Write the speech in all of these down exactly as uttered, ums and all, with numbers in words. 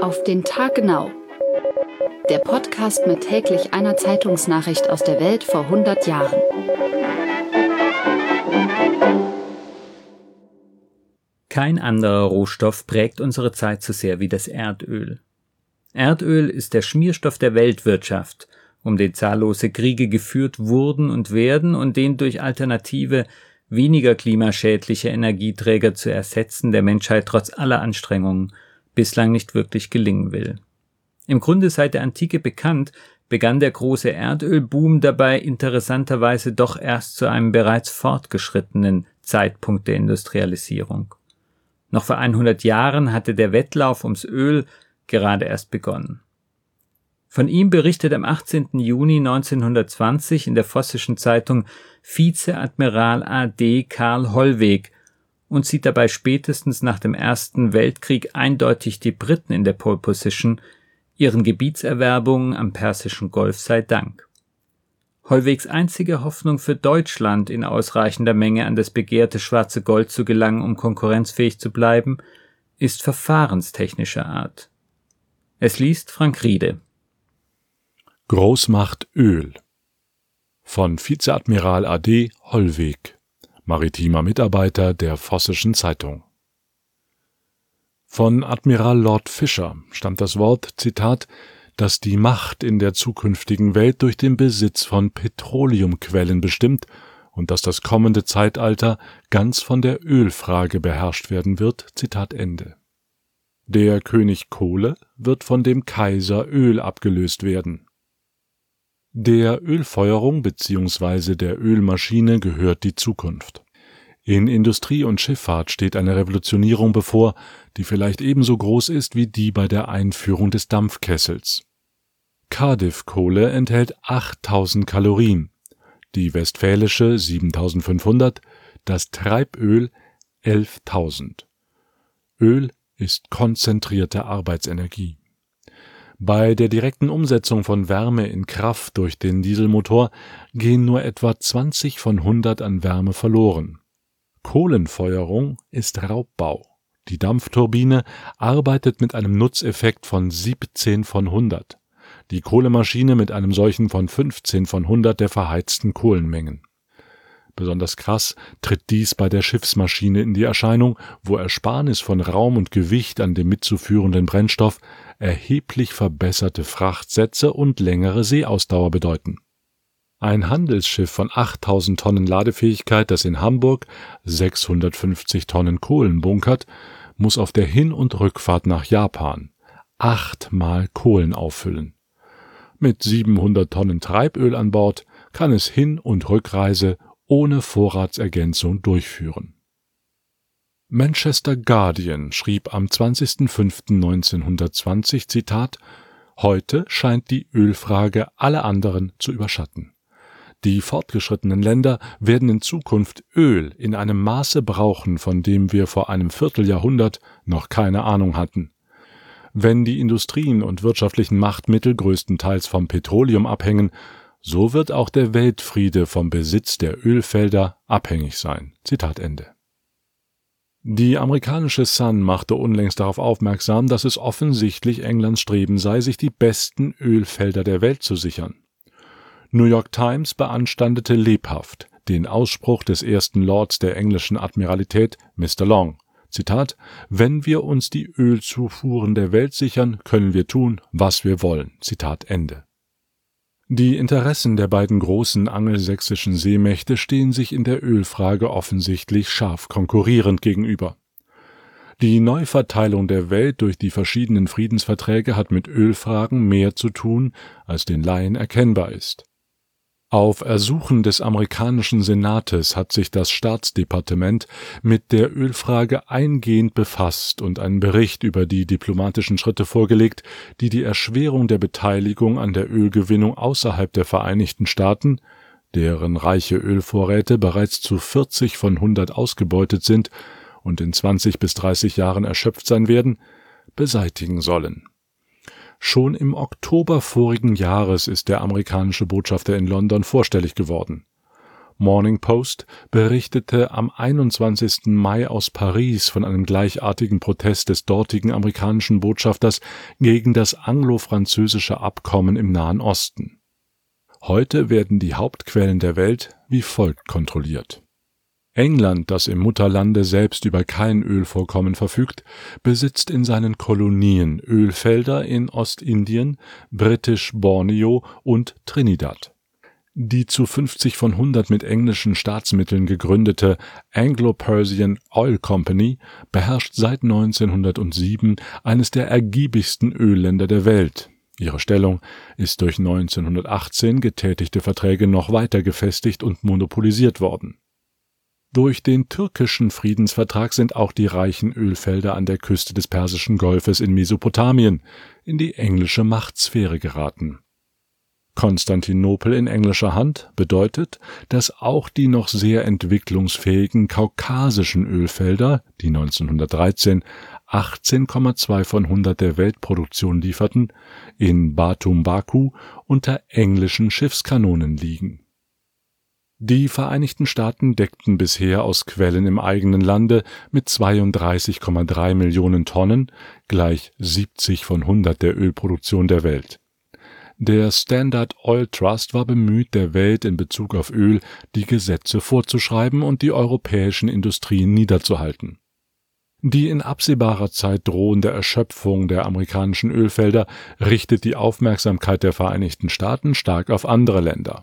Auf den Tag genau. Der Podcast mit täglich einer Zeitungsnachricht aus der Welt vor hundert Jahren. Kein anderer Rohstoff prägt unsere Zeit so sehr wie das Erdöl. Erdöl ist der Schmierstoff der Weltwirtschaft, um den zahllose Kriege geführt wurden und werden und den durch alternative, weniger klimaschädliche Energieträger zu ersetzen, der Menschheit trotz aller Anstrengungen bislang nicht wirklich gelingen will. Im Grunde seit der Antike bekannt, begann der große Erdölboom dabei interessanterweise doch erst zu einem bereits fortgeschrittenen Zeitpunkt der Industrialisierung. Noch vor hundert Jahren hatte der Wettlauf ums Öl gerade erst begonnen. Von ihm berichtet am achtzehnten Juni neunzehnhundertzwanzig in der Vossischen Zeitung Vizeadmiral A D Karl Hollweg und sieht dabei spätestens nach dem Ersten Weltkrieg eindeutig die Briten in der Pole Position, ihren Gebietserwerbungen am Persischen Golf sei Dank. Hollwegs einzige Hoffnung für Deutschland, in ausreichender Menge an das begehrte schwarze Gold zu gelangen, um konkurrenzfähig zu bleiben, ist verfahrenstechnischer Art. Es liest Frank Riede. Großmacht Öl von Vizeadmiral A D Hollweg, maritimer Mitarbeiter der Vossischen Zeitung. Von Admiral Lord Fisher stammt das Wort, Zitat, dass die Macht in der zukünftigen Welt durch den Besitz von Petroleumquellen bestimmt und dass das kommende Zeitalter ganz von der Ölfrage beherrscht werden wird, Zitat Ende. Der König Kohle wird von dem Kaiser Öl abgelöst werden. Der Ölfeuerung bzw. der Ölmaschine gehört die Zukunft. In Industrie und Schifffahrt steht eine Revolutionierung bevor, die vielleicht ebenso groß ist wie die bei der Einführung des Dampfkessels. Cardiff-Kohle enthält achttausend Kalorien, die westfälische siebentausendfünfhundert, das Treiböl elftausend. Öl ist konzentrierte Arbeitsenergie. Bei der direkten Umsetzung von Wärme in Kraft durch den Dieselmotor gehen nur etwa zwanzig von hundert an Wärme verloren. Kohlenfeuerung ist Raubbau. Die Dampfturbine arbeitet mit einem Nutzeffekt von siebzehn von hundert. Die Kohlemaschine mit einem solchen von fünfzehn von hundert der verheizten Kohlenmengen. Besonders krass tritt dies bei der Schiffsmaschine in die Erscheinung, wo Ersparnis von Raum und Gewicht an dem mitzuführenden Brennstoff erheblich verbesserte Frachtsätze und längere Seeausdauer bedeuten. Ein Handelsschiff von achttausend Tonnen Ladefähigkeit, das in Hamburg sechshundertfünfzig Tonnen Kohlen bunkert, muss auf der Hin- und Rückfahrt nach Japan achtmal Kohlen auffüllen. Mit siebenhundert Tonnen Treiböl an Bord kann es Hin- und Rückreise ohne Vorratsergänzung durchführen. Manchester Guardian schrieb am zwanzigsten fünften neunzehnhundertzwanzig, Zitat, heute scheint die Ölfrage alle anderen zu überschatten. Die fortgeschrittenen Länder werden in Zukunft Öl in einem Maße brauchen, von dem wir vor einem Vierteljahrhundert noch keine Ahnung hatten. Wenn die Industrien und wirtschaftlichen Machtmittel größtenteils vom Petroleum abhängen, so wird auch der Weltfriede vom Besitz der Ölfelder abhängig sein. Zitat Ende. Die amerikanische Sun machte unlängst darauf aufmerksam, dass es offensichtlich Englands Streben sei, sich die besten Ölfelder der Welt zu sichern. New York Times beanstandete lebhaft den Ausspruch des ersten Lords der englischen Admiralität, Mister Long. Zitat, wenn wir uns die Ölzufuhren der Welt sichern, können wir tun, was wir wollen. Zitat Ende. Die Interessen der beiden großen angelsächsischen Seemächte stehen sich in der Ölfrage offensichtlich scharf konkurrierend gegenüber. Die Neuverteilung der Welt durch die verschiedenen Friedensverträge hat mit Ölfragen mehr zu tun, als den Laien erkennbar ist. Auf Ersuchen des amerikanischen Senates hat sich das Staatsdepartement mit der Ölfrage eingehend befasst und einen Bericht über die diplomatischen Schritte vorgelegt, die die Erschwerung der Beteiligung an der Ölgewinnung außerhalb der Vereinigten Staaten, deren reiche Ölvorräte bereits zu vierzig von hundert ausgebeutet sind und in zwanzig bis dreißig Jahren erschöpft sein werden, beseitigen sollen. Schon im Oktober vorigen Jahres ist der amerikanische Botschafter in London vorstellig geworden. Morning Post berichtete am einundzwanzigsten Mai aus Paris von einem gleichartigen Protest des dortigen amerikanischen Botschafters gegen das anglo-französische Abkommen im Nahen Osten. Heute werden die Hauptquellen der Welt wie folgt kontrolliert. England, das im Mutterlande selbst über kein Ölvorkommen verfügt, besitzt in seinen Kolonien Ölfelder in Ostindien, British Borneo und Trinidad. Die zu fünfzig von hundert mit englischen Staatsmitteln gegründete Anglo-Persian Oil Company beherrscht seit neunzehnhundertsieben eines der ergiebigsten Ölländer der Welt. Ihre Stellung ist durch neunzehnhundertachtzehn getätigte Verträge noch weiter gefestigt und monopolisiert worden. Durch den türkischen Friedensvertrag sind auch die reichen Ölfelder an der Küste des Persischen Golfes in Mesopotamien in die englische Machtsphäre geraten. Konstantinopel in englischer Hand bedeutet, dass auch die noch sehr entwicklungsfähigen kaukasischen Ölfelder, die neunzehnhundertdreizehn achtzehn Komma zwei von hundert der Weltproduktion lieferten, in Batum Baku unter englischen Schiffskanonen liegen. Die Vereinigten Staaten deckten bisher aus Quellen im eigenen Lande mit zweiunddreißig Komma drei Millionen Tonnen, gleich siebzig von hundert der Ölproduktion der Welt. Der Standard Oil Trust war bemüht, der Welt in Bezug auf Öl die Gesetze vorzuschreiben und die europäischen Industrien niederzuhalten. Die in absehbarer Zeit drohende Erschöpfung der amerikanischen Ölfelder richtet die Aufmerksamkeit der Vereinigten Staaten stark auf andere Länder.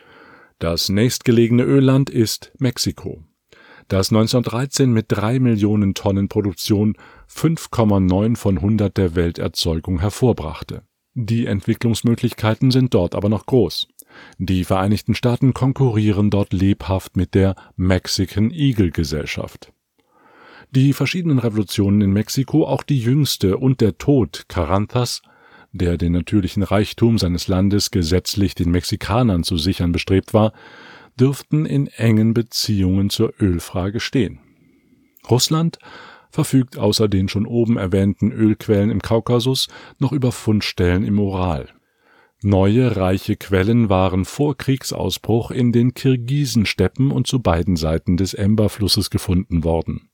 Das nächstgelegene Ölland ist Mexiko, das neunzehnhundertdreizehn mit drei Millionen Tonnen Produktion fünf Komma neun von hundert der Welterzeugung hervorbrachte. Die Entwicklungsmöglichkeiten sind dort aber noch groß. Die Vereinigten Staaten konkurrieren dort lebhaft mit der Mexican Eagle Gesellschaft. Die verschiedenen Revolutionen in Mexiko, auch die jüngste und der Tod Carranzas, der den natürlichen Reichtum seines Landes gesetzlich den Mexikanern zu sichern bestrebt war, dürften in engen Beziehungen zur Ölfrage stehen. Russland verfügt außer den schon oben erwähnten Ölquellen im Kaukasus noch über Fundstellen im Ural. Neue, reiche Quellen waren vor Kriegsausbruch in den Kirgisensteppen und zu beiden Seiten des Emba-Flusses gefunden worden.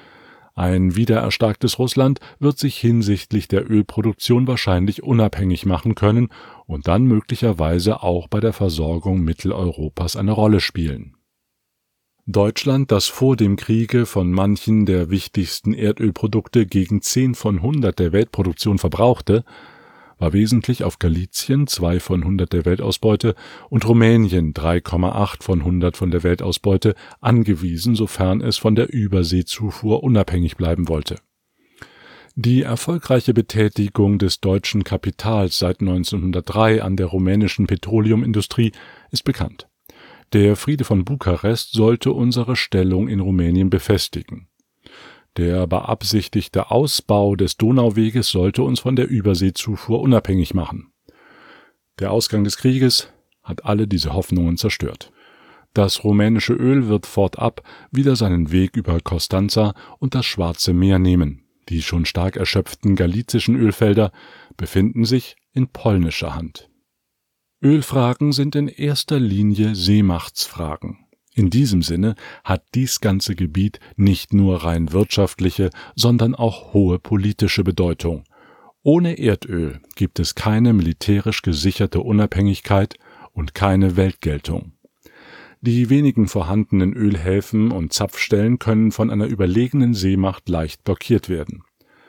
Ein wiedererstarktes Russland wird sich hinsichtlich der Ölproduktion wahrscheinlich unabhängig machen können und dann möglicherweise auch bei der Versorgung Mitteleuropas eine Rolle spielen. Deutschland, das vor dem Kriege von manchen der wichtigsten Erdölprodukte gegen zehn von hundert der Weltproduktion verbrauchte, war wesentlich auf Galizien zwei von hundert der Weltausbeute und Rumänien drei Komma acht von hundert von der Weltausbeute angewiesen, sofern es von der Überseezufuhr unabhängig bleiben wollte. Die erfolgreiche Betätigung des deutschen Kapitals seit neunzehnhundertdrei an der rumänischen Petroleumindustrie ist bekannt. Der Friede von Bukarest sollte unsere Stellung in Rumänien befestigen. Der beabsichtigte Ausbau des Donauweges sollte uns von der Überseezufuhr unabhängig machen. Der Ausgang des Krieges hat alle diese Hoffnungen zerstört. Das rumänische Öl wird fortab wieder seinen Weg über Constanța und das Schwarze Meer nehmen. Die schon stark erschöpften galizischen Ölfelder befinden sich in polnischer Hand. Ölfragen sind in erster Linie Seemachtsfragen. In diesem Sinne hat dies ganze Gebiet nicht nur rein wirtschaftliche, sondern auch hohe politische Bedeutung. Ohne Erdöl gibt es keine militärisch gesicherte Unabhängigkeit und keine Weltgeltung. Die wenigen vorhandenen Ölhäfen und Zapfstellen können von einer überlegenen Seemacht leicht blockiert werden.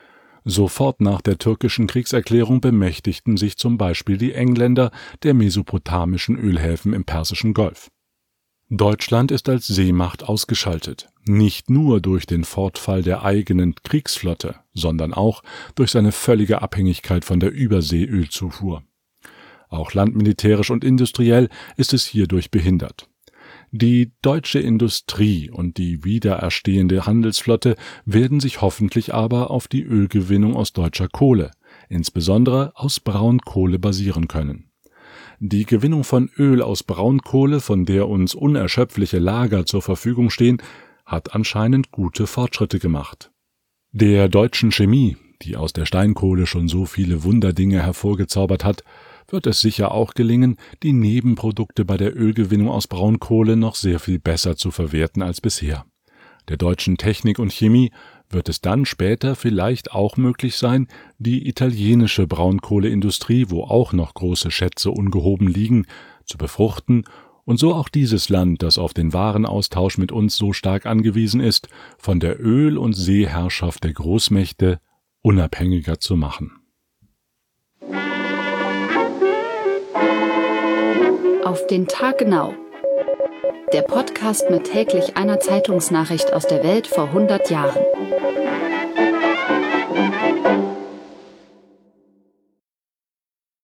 Sofort nach der türkischen Kriegserklärung bemächtigten sich zum Beispiel die Engländer der mesopotamischen Ölhäfen im Persischen Golf. Deutschland ist als Seemacht ausgeschaltet, nicht nur durch den Fortfall der eigenen Kriegsflotte, sondern auch durch seine völlige Abhängigkeit von der Überseeölzufuhr. Auch landmilitärisch und industriell ist es hierdurch behindert. Die deutsche Industrie und die wiedererstehende Handelsflotte werden sich hoffentlich aber auf die Ölgewinnung aus deutscher Kohle, insbesondere aus Braunkohle, basieren können. Die Gewinnung von Öl aus Braunkohle, von der uns unerschöpfliche Lager zur Verfügung stehen, hat anscheinend gute Fortschritte gemacht. Der deutschen Chemie, die aus der Steinkohle schon so viele Wunderdinge hervorgezaubert hat, wird es sicher auch gelingen, die Nebenprodukte bei der Ölgewinnung aus Braunkohle noch sehr viel besser zu verwerten als bisher. Der deutschen Technik und Chemie wird es dann später vielleicht auch möglich sein, die italienische Braunkohleindustrie, wo auch noch große Schätze ungehoben liegen, zu befruchten und so auch dieses Land, das auf den Warenaustausch mit uns so stark angewiesen ist, von der Öl- und Seeherrschaft der Großmächte unabhängiger zu machen. Auf den Tag genau. Der Podcast mit täglich einer Zeitungsnachricht aus der Welt vor hundert Jahren.